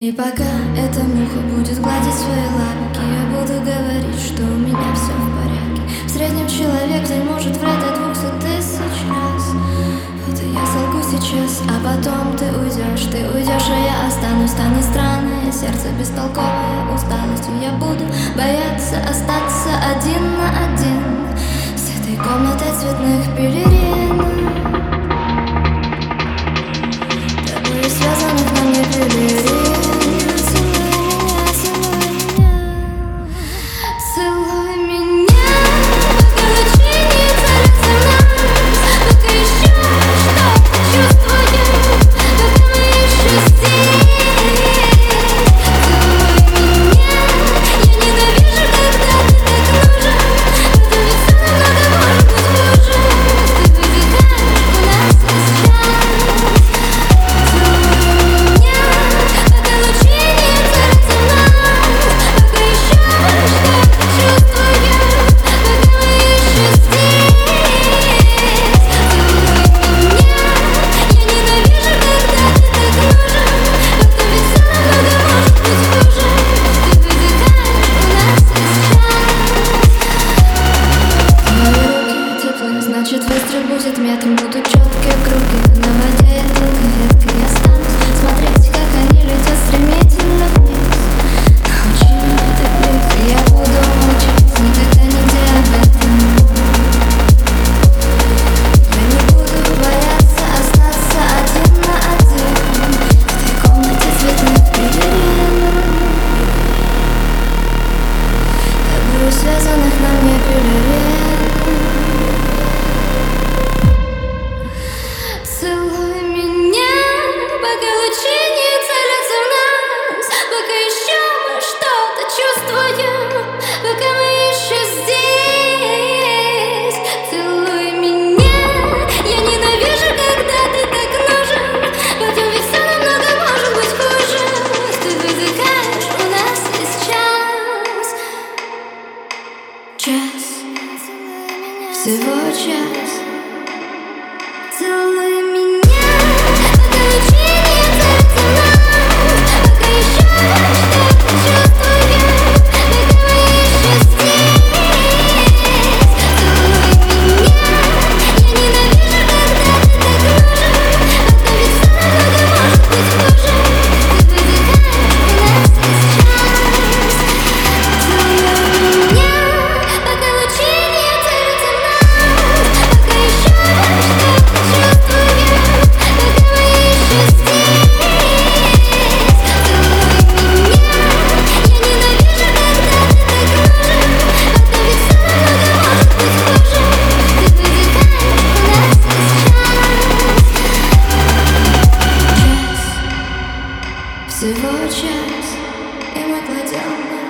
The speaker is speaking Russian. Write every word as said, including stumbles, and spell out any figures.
И пока эта муха будет гладить свои лапки, я буду говорить, что у меня все в порядке. В среднем человек в день может врать до двухсот тысяч раз. Вот и я солгу сейчас, а потом ты уйдешь. Ты уйдешь, а я останусь. Станет странное сердце бестолковое усталостью. Я буду бояться остаться один на один с этой комнатой цветных пелерин, тобой связанных на мне пелерин. Значит, выстрел будет метром, будут четкие круги на воде, я только веткой я останусь смотреть, как они летят стремительно вниз. Научи меня так близко, я буду молчать, никогда нигде об этом. Я не буду бояться остаться один на один в этой комнате цветных пелерин, тобою связанных на мне пелерин. Час, всего час. Целуй меня, пока лучи не целятся в нас, пока еще что-то чувствую, пока мы еще здесь. Целуй меня, я ненавижу, когда ты так нужен, потом ведь все намного может быть хуже. Ты выдыхаешь у нас сейчас. Целуй меня. Всего час, и мы кладем